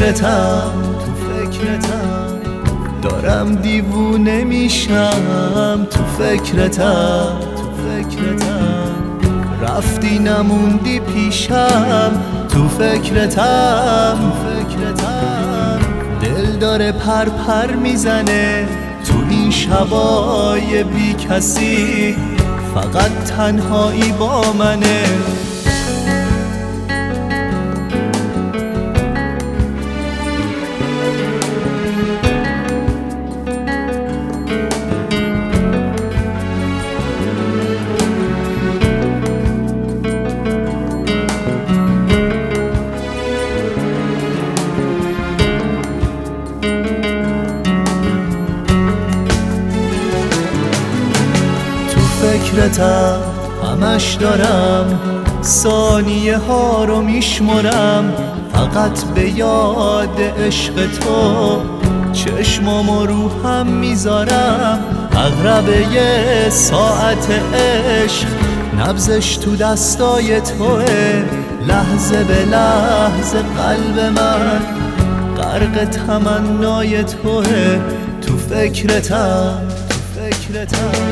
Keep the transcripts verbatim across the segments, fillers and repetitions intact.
فکرتم تو فکرتم دارم دیوونه میشم تو فکرتم تو فکرتم رفتی نموندی پیشم تو فکرتم تو فکرتم دل داره پر پر میزنه تو این شبای بی کسی فقط تنهایی با منه فکرتم همش دارم ثانیه ها رو میشمرم فقط به یاد عشق تو چشمامو رو هم میذارم عقربه یه ساعت عشق نبضش تو دستای توه لحظه به لحظه قلب من غرق تمنای توه تو فکرتم تو فکرتم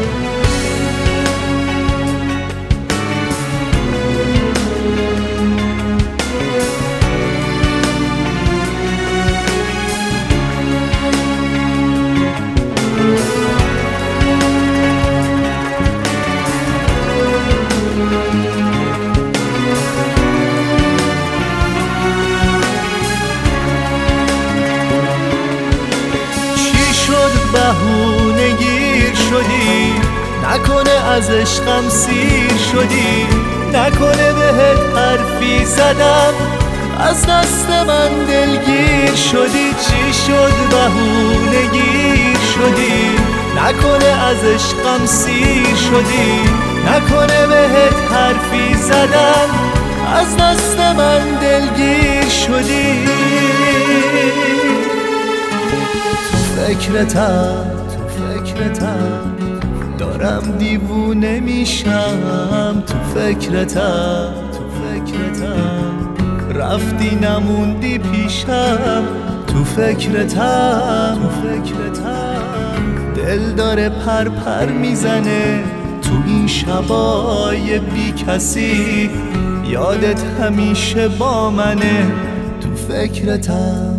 بهونه گیر شدی نکنه از عشقم سیر شدی نکنه بهت حرفی زدم از دست من دلگیر شدی چی شد بهونه گیر شدی نکنه از عشقم سیر شدی نکنه بهت حرفی زدم از دست من دلگیر شدی فکرتم تو فکرتم دارم دیوونه میشم تو فکرتم تو فکرتم رفتی نموندی پیشم تو فکرتم تو فکرتم دل داره پر پر میزنه تو این شبای بی کسی یادت همیشه با منه تو فکرتم